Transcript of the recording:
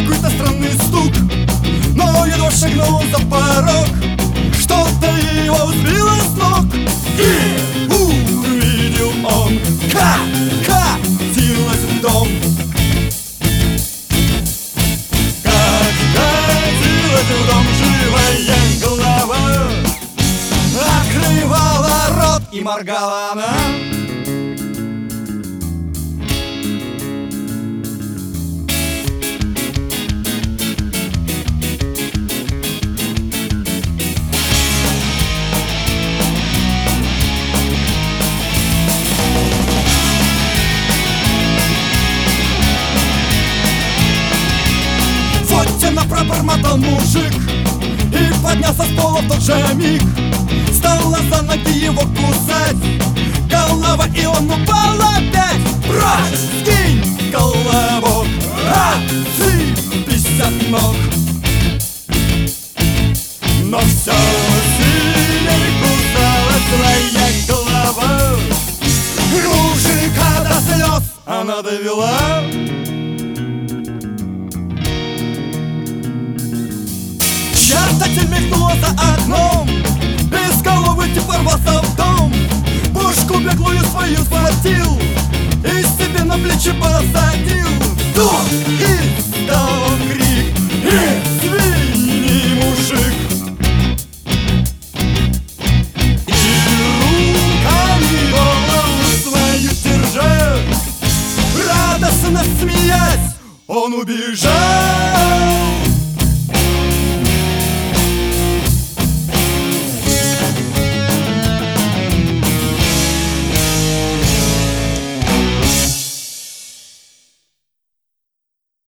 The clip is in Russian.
какой-то странный стук, но едва шагнул за порог, что-то его сбило с ног. И увидел он, как катилась в дом. Как катилась в дом живая голова, открывала рот и моргала она. Пробормотал мужик и поднялся с пола в тот же миг. Стала за ноги его кусать голова, и он упал опять. Прочь, скинь колобок, отцепись от ног. Но все сильней кусалась злая голова. Мужика до слез она довела. Яркость мелькнула за окном, из головы тип ворвался в дом. Пушку беглую свою схватил и себе на плечи посадил. Вдох! И дал он крик: «Извини, мужик!» И руками голову свою держа, радостно смеясь, он убежал.